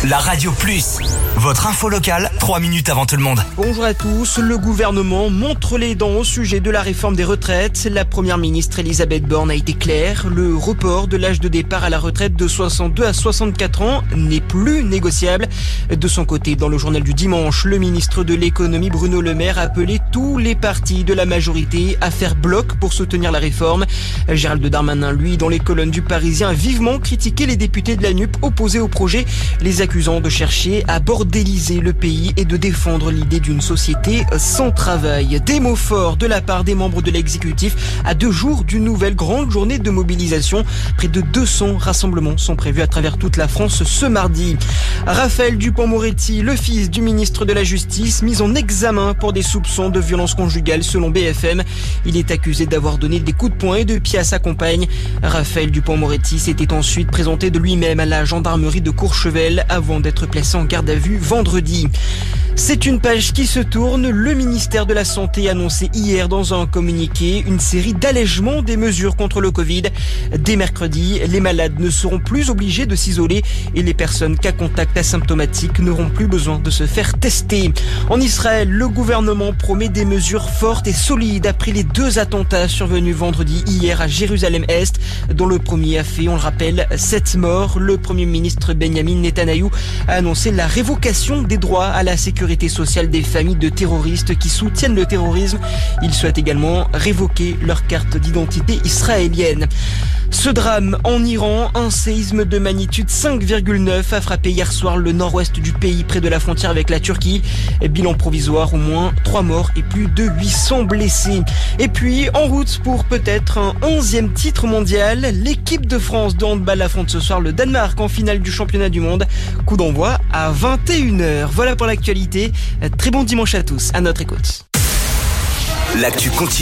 La Radio Plus, votre info locale, 3 minutes avant tout le monde. Bonjour à tous, le gouvernement montre les dents au sujet de la réforme des retraites. La première ministre Elisabeth Borne a été claire, le report de l'âge de départ à la retraite de 62 à 64 ans n'est plus négociable. De son côté, dans le journal du dimanche, le ministre de l'économie Bruno Le Maire a appelé tous les partis de la majorité à faire bloc pour soutenir la réforme. Gérald Darmanin, lui, dans les colonnes du Parisien, a vivement critiqué les députés de la NUP opposés au projet, les accusant de chercher à bordéliser le pays et de défendre l'idée d'une société sans travail. Des mots forts de la part des membres de l'exécutif à 2 jours d'une nouvelle grande journée de mobilisation. Près de 200 rassemblements sont prévus à travers toute la France ce mardi. Raphaël Dupond-Moretti, le fils du ministre de la Justice, mis en examen pour des soupçons de violence conjugale selon BFM. Il est accusé d'avoir donné des coups de poing et de pied à sa compagne. Raphaël Dupond-Moretti s'était ensuite présenté de lui-même à la gendarmerie de Courchevel avant d'être placé en garde à vue vendredi. C'est une page qui se tourne. Le ministère de la Santé a annoncé hier dans un communiqué une série d'allègements des mesures contre le Covid. Dès mercredi, les malades ne seront plus obligés de s'isoler et les personnes cas contact asymptomatiques n'auront plus besoin de se faire tester. En Israël, le gouvernement promet des mesures fortes et solides après les 2 attentats survenus vendredi hier à Jérusalem-Est, dont le premier a fait, on le rappelle, 7 morts. Le premier ministre Benjamin Netanyahou a annoncé la révocation des droits à la sécurité sociale des familles de terroristes qui soutiennent le terrorisme. Il souhaite également révoquer leur carte d'identité israélienne. Ce drame en Iran, un séisme de magnitude 5,9 a frappé hier soir le nord-ouest du pays près de la frontière avec la Turquie. Bilan provisoire, au moins 3 morts et plus de 800 blessés. Et puis, en route pour peut-être un 11e titre mondial, l'équipe de France de handball affronte ce soir le Danemark en finale du championnat du monde. Coup d'envoi à 21h. Voilà pour l'actualité. Très bon dimanche à tous. À notre écoute. L'actu continue.